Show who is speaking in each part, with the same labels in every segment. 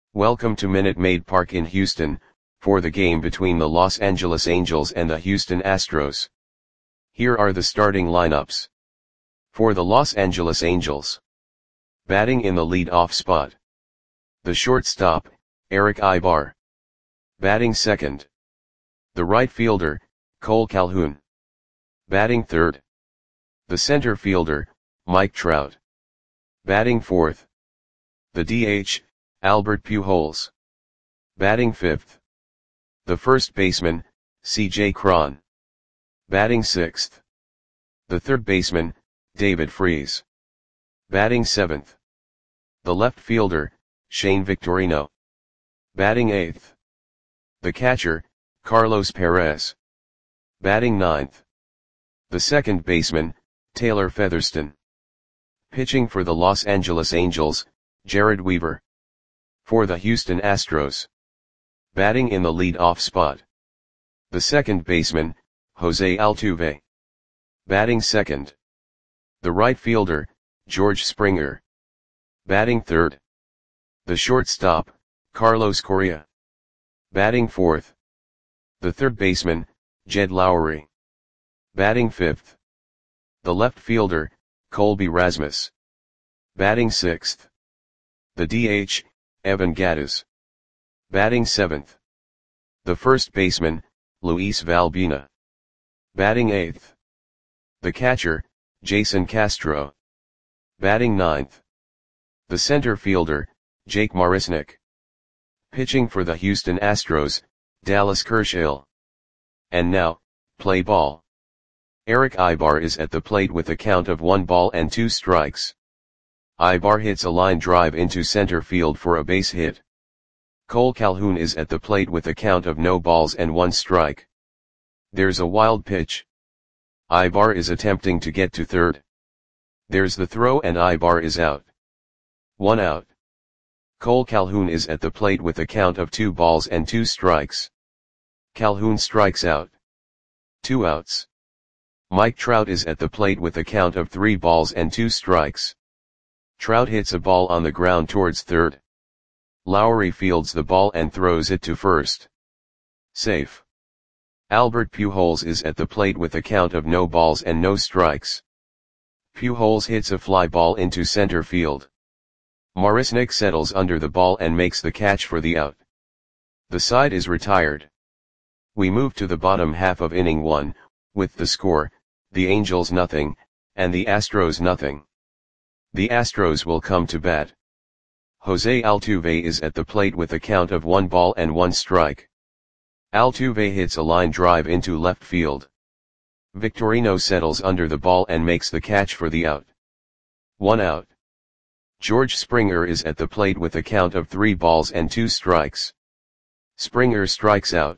Speaker 1: Welcome to Minute Maid Park in Houston, for the game between the Los Angeles Angels and the Houston Astros. Here are the starting lineups. For the Los Angeles Angels. Batting in the lead-off spot. The shortstop, Erick Aybar. Batting second. The right fielder, Cole Calhoun. Batting third. The center fielder, Mike Trout. Batting fourth. The DH, Albert Pujols. Batting fifth. The first baseman, C.J. Cron. Batting sixth. The third baseman, David Freese. Batting seventh. The left fielder, Shane Victorino. Batting eighth. The catcher, Carlos Perez. Batting ninth. The second baseman, Taylor Featherston. Pitching for the Los Angeles Angels, Jered Weaver. For the Houston Astros. Batting in the lead-off spot. The second baseman, Jose Altuve. Batting second. The right fielder, George Springer. Batting third. The shortstop, Carlos Correa. Batting fourth. The third baseman, Jed Lowrie. Batting fifth. The left fielder, Colby Rasmus. Batting sixth. The DH, Evan Gattis. Batting seventh. The first baseman, Luis Valbuena. Batting eighth. The catcher, Jason Castro. Batting ninth. The center fielder, Jake Marisnick. Pitching for the Houston Astros, Dallas Kershaw. And now, play ball. Erick Aybar is at the plate with a count of 1-2 strikes. Aybar hits a line drive into center field for a base hit. Cole Calhoun is at the plate with a count of 0-1 strike. There's a wild pitch. Aybar is attempting to get to third. There's the throw and Aybar is out. 1 out. Cole Calhoun is at the plate with a count of 2-2 strikes. Calhoun strikes out. 2 outs. Mike Trout is at the plate with a count of 3-2 strikes. Trout hits a ball on the ground towards third. Lowrie fields the ball and throws it to first. Safe. Albert Pujols is at the plate with a count of 0 strikes. Pujols hits a fly ball into center field. Marisnick settles under the ball and makes the catch for the out. The side is retired. We move to the bottom half of inning 1, with the score, the Angels 0, and the Astros 0. The Astros will come to bat. Jose Altuve is at the plate with a count of 1-1 strike. Altuve hits a line drive into left field. Victorino settles under the ball and makes the catch for the out. 1 out. George Springer is at the plate with a count of 3-2 strikes. Springer strikes out.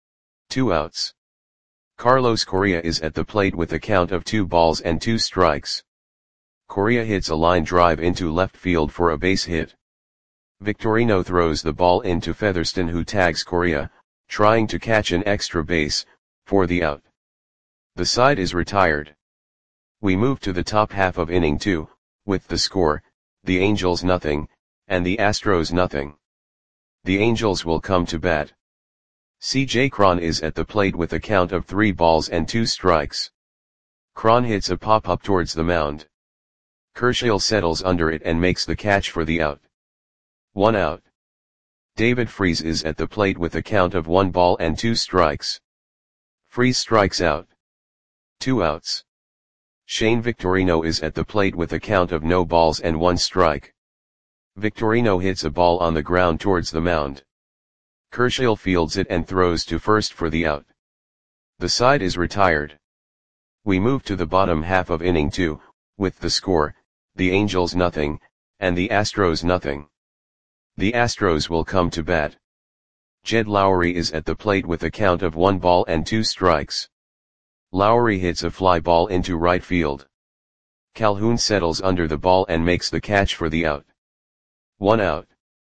Speaker 1: 2 outs. Carlos Correa is at the plate with a count of 2-2 strikes. Correa hits a line drive into left field for a base hit. Victorino throws the ball into Featherston, who tags Correa, trying to catch an extra base, for the out. The side is retired. We move to the top half of inning 2, with the score, the Angels 0, and the Astros 0. The Angels will come to bat. C.J. Cron is at the plate with a count of 3-2 strikes. Cron hits a pop-up towards the mound. Kershaw settles under it and makes the catch for the out. 1 out. David Freese is at the plate with a count of 1-2 strikes. Freese strikes out. 2 outs. Shane Victorino is at the plate with a count of 0-1 strike. Victorino hits a ball on the ground towards the mound. Kershaw fields it and throws to first for the out. The side is retired. We move to the bottom half of inning 2, with the score, the Angels 0, and the Astros 0. The Astros will come to bat. Jed Lowrie is at the plate with a count of 1-2 strikes. Lowrie hits a fly ball into right field. Calhoun settles under the ball and makes the catch for the out. 1 out.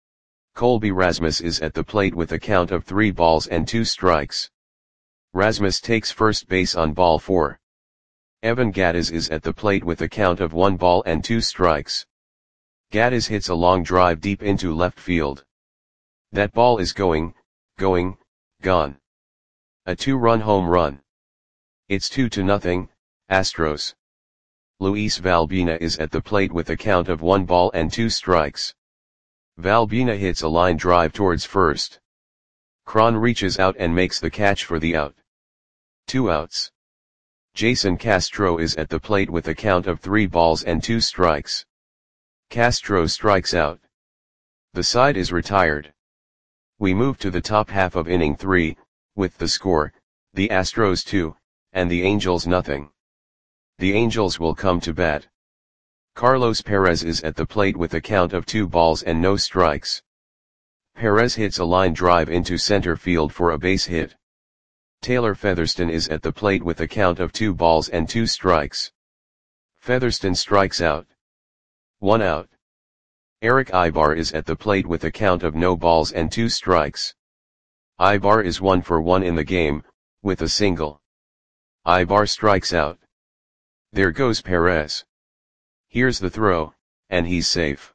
Speaker 1: Colby Rasmus is at the plate with a count of 3-2 strikes. Rasmus takes first base on ball 4. Evan Gattis is at the plate with a count of 1-2 strikes. Gattis hits a long drive deep into left field. That ball is going, gone. A 2-run home run. It's 2-0, Astros. Luis Valbuena is at the plate with a count of 1 ball and 2 strikes. Valbuena hits a line drive towards first. Cron reaches out and makes the catch for the out. 2 outs. Jason Castro is at the plate with a count of 3 balls and 2 strikes. Castro strikes out. The side is retired. We move to the top half of inning 3, with the score, the Astros 2, and the Angels nothing. The Angels will come to bat. Carlos Perez is at the plate with a count of 2 balls and no strikes. Perez hits a line drive into center field for a base hit. Taylor Featherston is at the plate with a count of 2 balls and 2 strikes. Featherston strikes out. 1 out. Eric Ibar is at the plate with a count of no balls and 2 strikes. Ibar is 1 for 1 in the game, with a single. Ibar strikes out. There goes Perez. Here's the throw, and he's safe.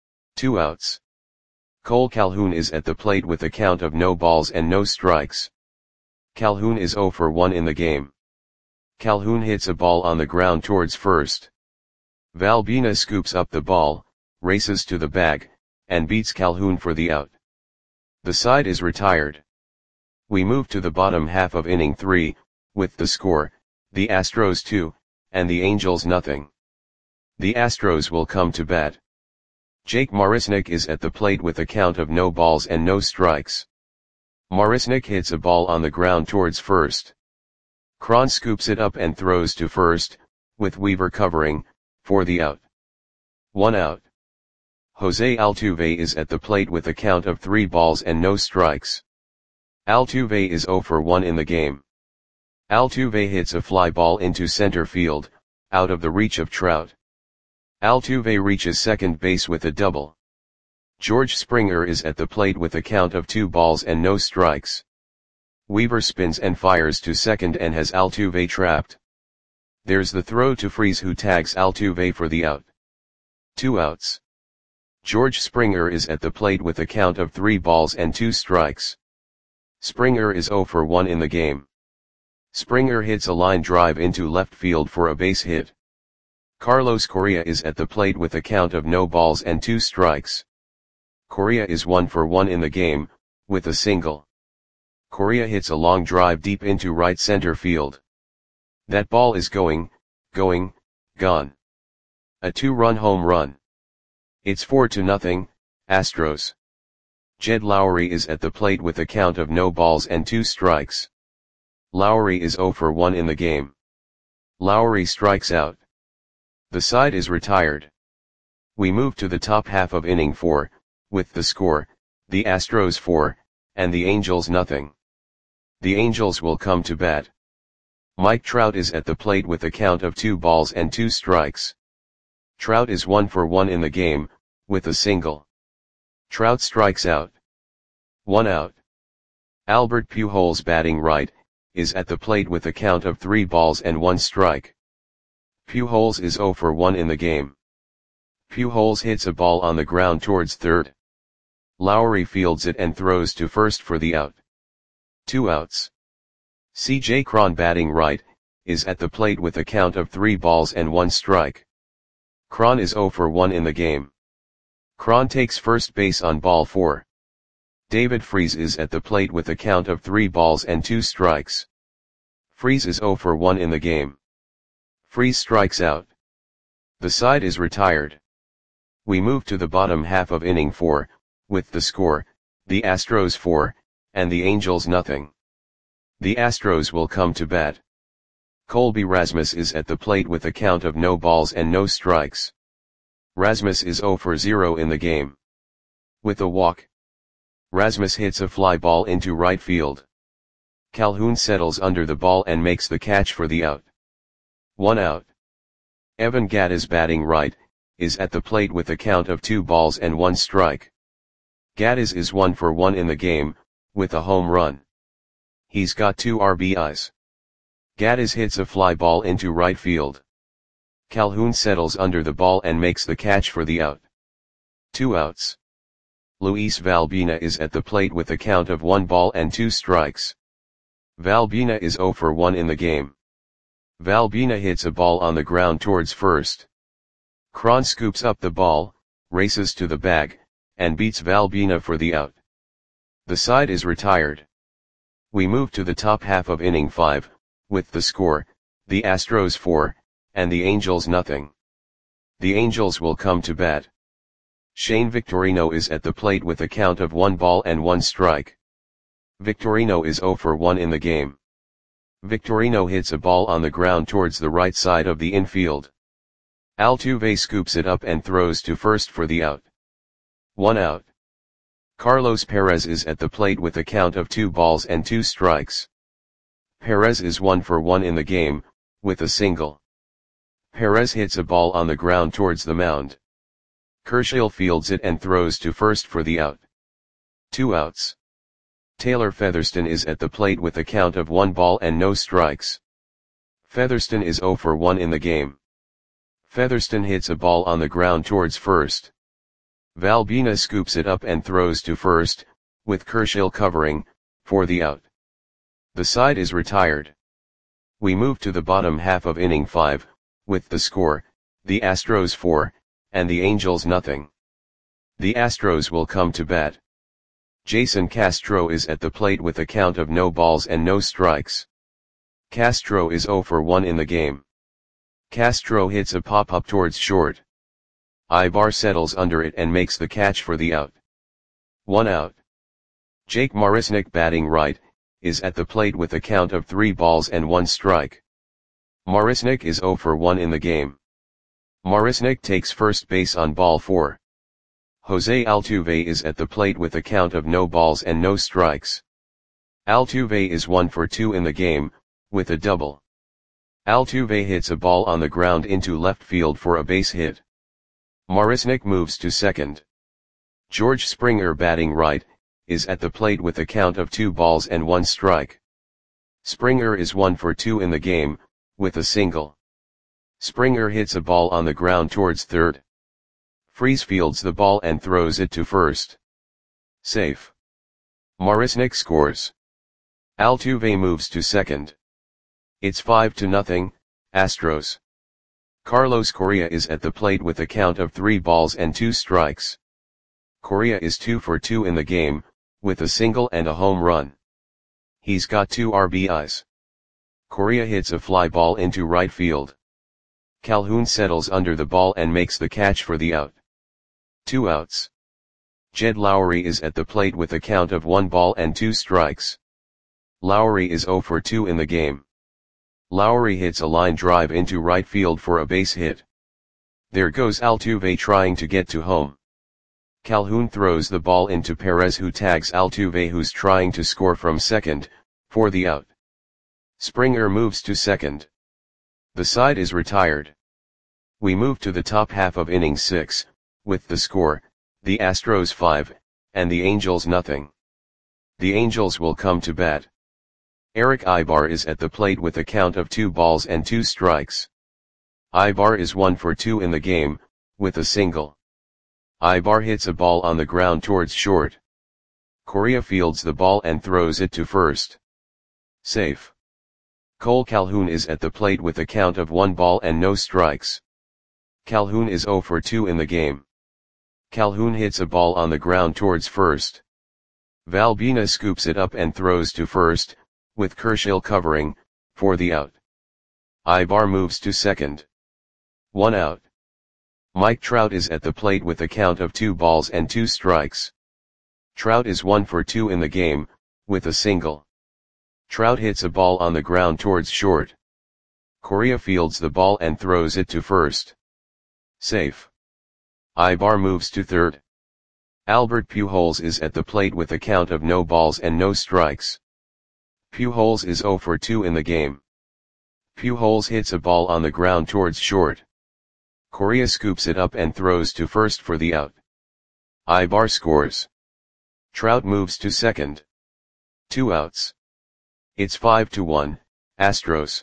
Speaker 1: 2 outs. Cole Calhoun is at the plate with a count of no balls and no strikes. Calhoun is 0 for 1 in the game. Calhoun hits a ball on the ground towards first. Valbuena scoops up the ball, races to the bag, and beats Calhoun for the out. The side is retired. We move to the bottom half of inning 3, with the score, the Astros 2, and the Angels nothing. The Astros will come to bat. Jake Marisnick is at the plate with a count of no balls and no strikes. Marisnick hits a ball on the ground towards first. Cron scoops it up and throws to first, with Weaver covering, for the out. 1 out. Jose Altuve is at the plate with a count of 3 balls and no strikes. Altuve is 0 for 1 in the game. Altuve hits a fly ball into center field, out of the reach of Trout. Altuve reaches second base with a double. George Springer is at the plate with a count of 2 balls and no strikes. Weaver spins and fires to second and has Altuve trapped. There's the throw to Freese, who tags Altuve for the out. 2 outs. George Springer is at the plate with a count of 3 balls and 2 strikes. Springer is 0 for 1 in the game. Springer hits a line drive into left field for a base hit. Carlos Correa is at the plate with a count of no balls and 2 strikes. Correa is 1 for 1 in the game, with a single. Correa hits a long drive deep into right center field. That ball is going, gone. A 2-run home run. It's 4-0, Astros. Jed Lowry is at the plate with a count of no balls and 2 strikes. Lowry is 0 for 1 in the game. Lowry strikes out. The side is retired. We move to the top half of inning 4, with the score, the Astros 4, and the Angels nothing. The Angels will come to bat. Mike Trout is at the plate with a count of 2 balls and 2 strikes. Trout is 1 for 1 in the game, with a single. Trout strikes out. 1 out. Albert Pujols, batting right, is at the plate with a count of 3 balls and 1 strike. Pujols is 0 for 1 in the game. Pujols hits a ball on the ground towards third. Lowry fields it and throws to first for the out. 2 outs. C.J. Cron, batting right, is at the plate with a count of 3 balls and 1 strike. Cron is 0 for 1 in the game. Cron takes first base on ball 4. David Freese is at the plate with a count of 3 balls and 2 strikes. Freese is 0 for 1 in the game. Freese strikes out. The side is retired. We move to the bottom half of inning 4, with the score, the Astros 4, and the Angels nothing. The Astros will come to bat. Colby Rasmus is at the plate with a count of no balls and no strikes. Rasmus is 0 for 0 in the game. With a walk, Rasmus hits a fly ball into right field. Calhoun settles under the ball and makes the catch for the out. 1 out. Evan Gattis, batting right, is at the plate with a count of 2 balls and 1 strike. Gattis is 1 for 1 in the game, with a home run. He's got 2 RBIs. Gattis hits a fly ball into right field. Calhoun settles under the ball and makes the catch for the out. 2 outs. Luis Valbuena is at the plate with a count of 1 ball and 2 strikes. Valbuena is 0 for 1 in the game. Valbuena hits a ball on the ground towards first. Cron scoops up the ball, races to the bag, and beats Valbuena for the out. The side is retired. We move to the top half of inning 5, with the score, the Astros 4, and the Angels nothing. The Angels will come to bat. Shane Victorino is at the plate with a count of 1 ball and 1 strike. Victorino is 0 for 1 in the game. Victorino hits a ball on the ground towards the right side of the infield. Altuve scoops it up and throws to first for the out. 1 out. Carlos Perez is at the plate with a count of 2 balls and 2 strikes. Perez is 1 for 1 in the game, with a single. Perez hits a ball on the ground towards the mound. Kershill fields it and throws to first for the out. 2 outs. Taylor Featherston is at the plate with a count of 1 ball and no strikes. Featherston is 0 for 1 in the game. Featherston hits a ball on the ground towards first. Valbuena scoops it up and throws to first, with Kershill covering, for the out. The side is retired. We move to the bottom half of inning 5, with the score, the Astros 4, and the Angels nothing. The Astros will come to bat. Jason Castro is at the plate with a count of no balls and no strikes. Castro is 0 for 1 in the game. Castro hits a pop-up towards short. Ibar settles under it and makes the catch for the out. 1 out. Jake Marisnick, batting right, is at the plate with a count of 3 balls and 1 strike. Marisnick is 0 for 1 in the game. Marisnick takes first base on ball 4. Jose Altuve is at the plate with a count of no balls and no strikes. Altuve is 1 for 2 in the game, with a double. Altuve hits a ball on the ground into left field for a base hit. Marisnick moves to second. George Springer, batting right, is at the plate with a count of 2 balls and 1 strike. Springer is 1 for 2 in the game, with a single. Springer hits a ball on the ground towards third. Freese fields the ball and throws it to first. Safe. Marisnick scores. Altuve moves to second. It's 5-0, Astros. Carlos Correa is at the plate with a count of 3 balls and 2 strikes. Correa is 2 for 2 in the game, with a single and a home run. He's got 2 RBIs. Correa hits a fly ball into right field. Calhoun settles under the ball and makes the catch for the out. 2 outs. Jed Lowry is at the plate with a count of 1 ball and 2 strikes. Lowry is 0 for 2 in the game. Lowry hits a line drive into right field for a base hit. There goes Altuve trying to get to home. Calhoun throws the ball into Perez, who tags Altuve, who's trying to score from second, for the out. Springer moves to second. The side is retired. We move to the top half of inning 6, with the score, the Astros 5, and the Angels nothing. The Angels will come to bat. Eric Ibar is at the plate with a count of 2 balls and 2 strikes. Ibar is 1 for 2 in the game, with a single. Ibar hits a ball on the ground towards short. Correa fields the ball and throws it to first. Safe. Cole Calhoun is at the plate with a count of 1 ball and no strikes. Calhoun is 0 for 2 in the game. Calhoun hits a ball on the ground towards first. Valbuena scoops it up and throws to first, with Kershill covering, for the out. Ibar moves to second. 1 out. Mike Trout is at the plate with a count of 2 balls and 2 strikes. Trout is 1 for 2 in the game, with a single. Trout hits a ball on the ground towards short. Correa fields the ball and throws it to first. Safe. Ibar moves to third. Albert Pujols is at the plate with a count of no balls and no strikes. Pujols is 0 for 2 in the game. Pujols hits a ball on the ground towards short. Correa scoops it up and throws to first for the out. Ibar scores. Trout moves to second. 2 outs. It's 5-1, Astros.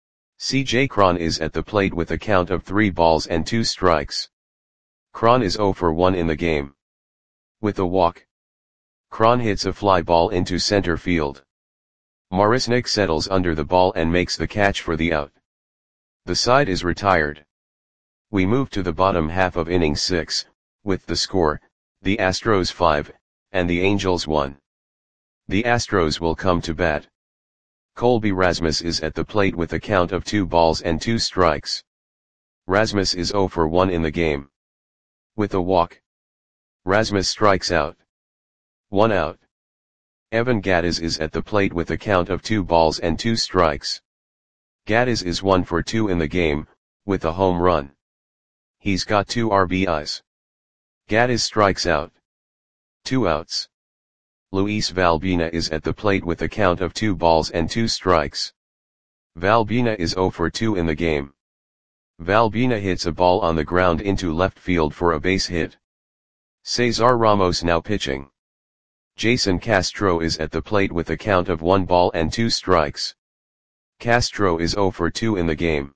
Speaker 1: C.J. Cron is at the plate with a count of 3 balls and 2 strikes. Cron is 0 for 1 in the game. With a walk, Cron hits a fly ball into center field. Marisnik settles under the ball and makes the catch for the out. The side is retired. We move to the bottom half of inning 6, with the score, the Astros 5, and the Angels 1. The Astros will come to bat. Colby Rasmus is at the plate with a count of 2 balls and 2 strikes. Rasmus is 0 for 1 in the game. With a walk, Rasmus strikes out. 1 out. Evan Gattis is at the plate with a count of 2 balls and 2 strikes. Gattis is 1 for 2 in the game, with a home run. He's got 2 RBIs. Gattis strikes out. 2 outs. Luis Valbuena is at the plate with a count of 2 balls and 2 strikes. Valbuena is 0 for 2 in the game. Valbuena hits a ball on the ground into left field for a base hit. Cesar Ramos now pitching. Jason Castro is at the plate with a count of 1 ball and 2 strikes. Castro is 0 for 2 in the game.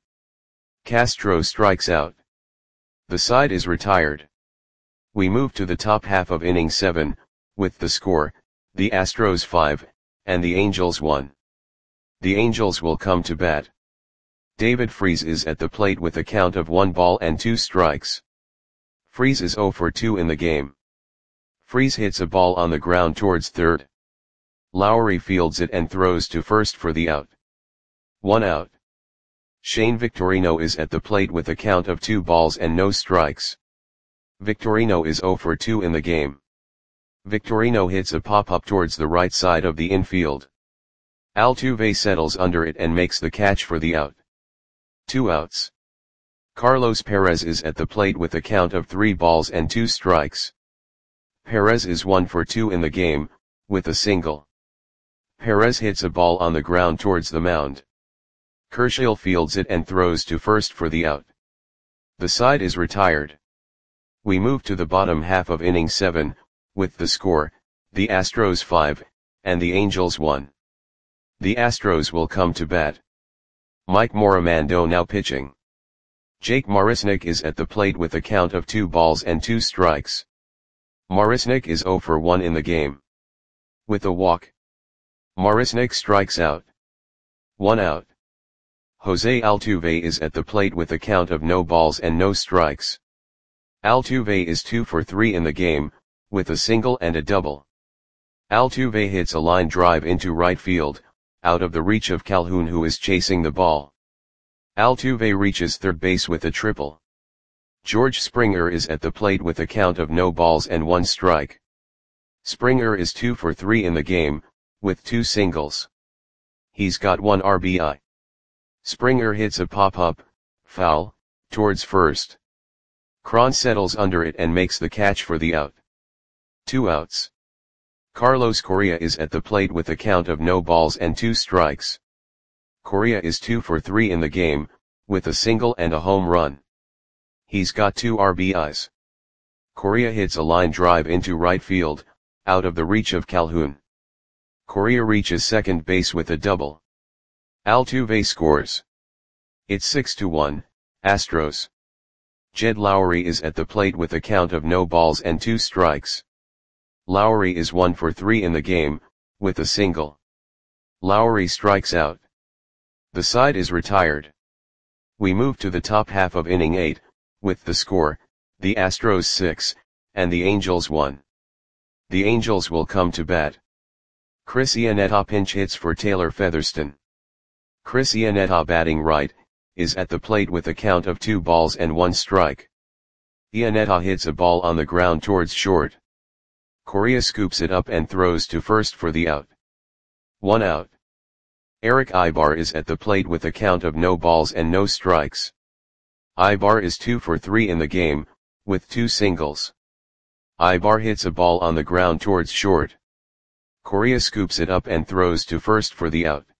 Speaker 1: Castro strikes out. The side is retired. We move to the top half of inning 7, with the score, the Astros 5, and the Angels 1. The Angels will come to bat. David Freese is at the plate with a count of 1 ball and 2 strikes. Freese is 0 for 2 in the game. Freese hits a ball on the ground towards third. Lowry fields it and throws to first for the out. 1 out. Shane Victorino is at the plate with a count of 2 balls and no strikes. Victorino is 0 for 2 in the game. Victorino hits a pop-up towards the right side of the infield. Altuve settles under it and makes the catch for the out. 2 outs. Carlos Perez is at the plate with a count of 3 balls and 2 strikes. Perez is 1 for 2 in the game, with a single. Perez hits a ball on the ground towards the mound. Kershaw fields it and throws to first for the out. The side is retired. We move to the bottom half of inning 7, with the score, the Astros 5, and the Angels 1. The Astros will come to bat. Mike Morimando now pitching. Jake Marisnik is at the plate with a count of 2 balls and 2 strikes. Marisnik is 0 for 1 in the game. With a walk, Marisnik strikes out. 1 out. Jose Altuve is at the plate with a count of no balls and no strikes. Altuve is 2 for 3 in the game, with a single and a double. Altuve hits a line drive into right field, out of the reach of Calhoun who is chasing the ball. Altuve reaches third base with a triple. George Springer is at the plate with a count of no balls and 1 strike. Springer is 2 for 3 in the game, with 2 singles. He's got 1 RBI. Springer hits a pop-up, foul, towards first. Cron settles under it and makes the catch for the out. 2 outs. Carlos Correa is at the plate with a count of no balls and 2 strikes. Correa is 2 for 3 in the game, with a single and a home run. He's got 2 RBIs. Correa hits a line drive into right field, out of the reach of Calhoun. Correa reaches second base with a double. Altuve scores. It's 6-1, Astros. Jed Lowry is at the plate with a count of no balls and 2 strikes. Lowry is 1 for 3 in the game, with a single. Lowry strikes out. The side is retired. We move to the top half of inning 8, with the score, the Astros 6, and the Angels 1. The Angels will come to bat. Chris Iannetta pinch hits for Taylor Featherston. Chris Iannetta batting right, is at the plate with a count of 2 balls and 1 strike. Iannetta hits a ball on the ground towards short. Correa scoops it up and throws to first for the out. 1 out. Erick Aybar is at the plate with a count of no balls and no strikes. Aybar is 2 for 3 in the game, with 2 singles. Aybar hits a ball on the ground towards short. Correa scoops it up and throws to first for the out.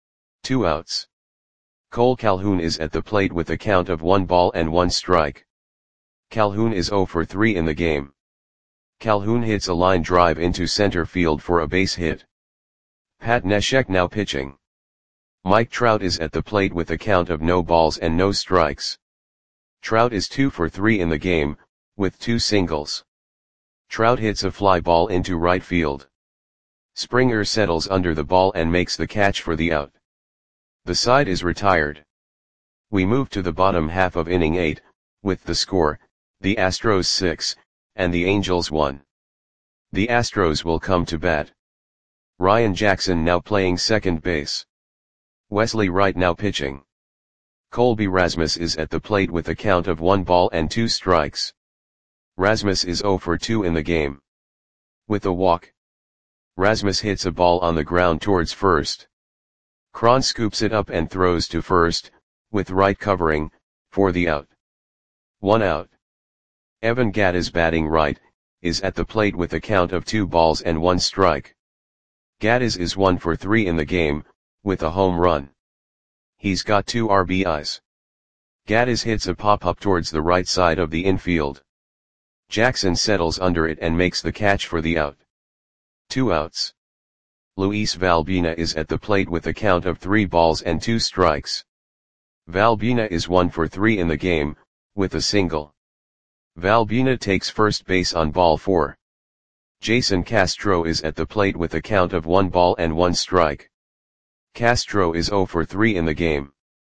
Speaker 1: 2 outs. Cole Calhoun is at the plate with a count of 1 ball and 1 strike. Calhoun is 0 for 3 in the game. Calhoun hits a line drive into center field for a base hit. Pat Neshek now pitching. Mike Trout is at the plate with a count of no balls and no strikes. Trout is 2 for 3 in the game, with 2 singles. Trout hits a fly ball into right field. Springer settles under the ball and makes the catch for the out. The side is retired. We move to the bottom half of inning 8, with the score, the Astros 6, and the Angels 1. The Astros will come to bat. Ryan Jackson now playing second base. Wesley Wright now pitching. Colby Rasmus is at the plate with a count of 1 ball and 2 strikes. Rasmus is 0 for 2 in the game. With a walk, Rasmus hits a ball on the ground towards first. Cron scoops it up and throws to first, with Wright covering, for the out. 1 out. Evan Gattis batting right, is at the plate with a count of 2 balls and 1 strike. Gattis is 1 for 3 in the game, with a home run. He's got 2 RBIs. Gattis hits a pop-up towards the right side of the infield. Jackson settles under it and makes the catch for the out. 2 outs. Luis Valbuena is at the plate with a count of 3 balls and 2 strikes. Valbuena is 1 for 3 in the game, with a single. Valbuena takes first base on ball 4. Jason Castro is at the plate with a count of 1 ball and 1 strike. Castro is 0 for 3 in the game.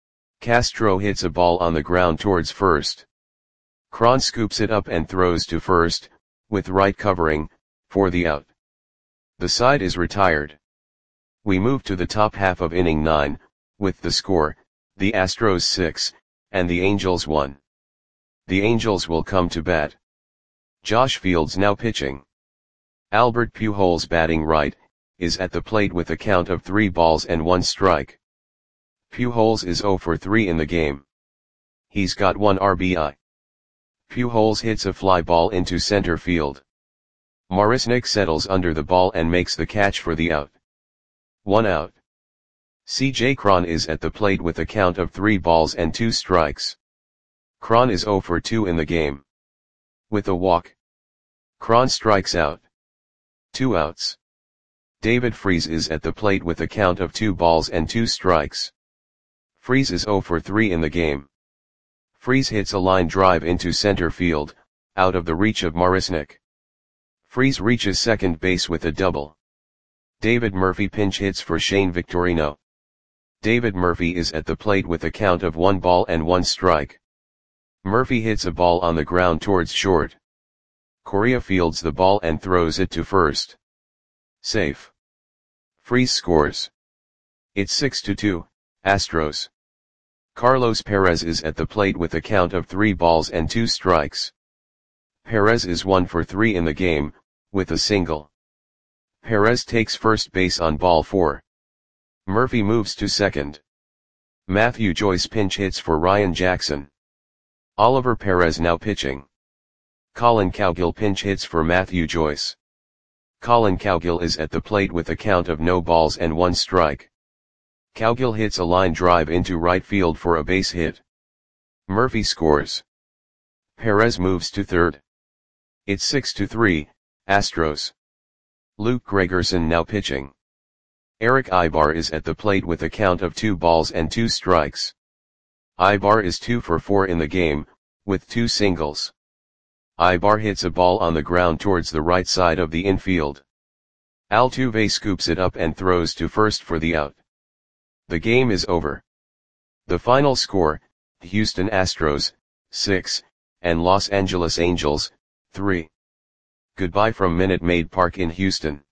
Speaker 1: Castro hits a ball on the ground towards first. Cron scoops it up and throws to first, with Wright covering, for the out. The side is retired. We move to the top half of inning 9, with the score, the Astros 6, and the Angels 1. The Angels will come to bat. Josh Fields now pitching. Albert Pujols batting right, is at the plate with a count of 3 balls and 1 strike. Pujols is 0 for 3 in the game. He's got 1 RBI. Pujols hits a fly ball into center field. Marisnick settles under the ball and makes the catch for the out. 1 out. CJ Cron is at the plate with a count of 3 balls and 2 strikes. Cron is 0 for 2 in the game. With a walk, Cron strikes out. 2 outs. David Freese is at the plate with a count of 2 balls and 2 strikes. Freese is 0 for 3 in the game. Freese hits a line drive into center field, out of the reach of Marisnick. Freese reaches second base with a double. David Murphy pinch hits for Shane Victorino. David Murphy is at the plate with a count of 1 ball and 1 strike. Murphy hits a ball on the ground towards short. Correa fields the ball and throws it to first. Safe. Freese scores. It's 6-2, Astros. Carlos Perez is at the plate with a count of 3 balls and 2 strikes. Perez is 1 for 3 in the game, with a single. Perez takes first base on ball 4. Murphy moves to second. Matthew Joyce pinch hits for Ryan Jackson. Oliver Perez now pitching. Colin Cowgill pinch hits for Matthew Joyce. Colin Cowgill is at the plate with a count of no balls and 1 strike. Cowgill hits a line drive into right field for a base hit. Murphy scores. Perez moves to third. It's 6-3, Astros. Luke Gregerson now pitching. Eric Ibar is at the plate with a count of 2 balls and 2 strikes. Ibar is 2 for 4 in the game, with 2 singles. Ibar hits a ball on the ground towards the right side of the infield. Altuve scoops it up and throws to first for the out. The game is over. The final score, Houston Astros, 6, and Los Angeles Angels, 3. Goodbye from Minute Maid Park in Houston.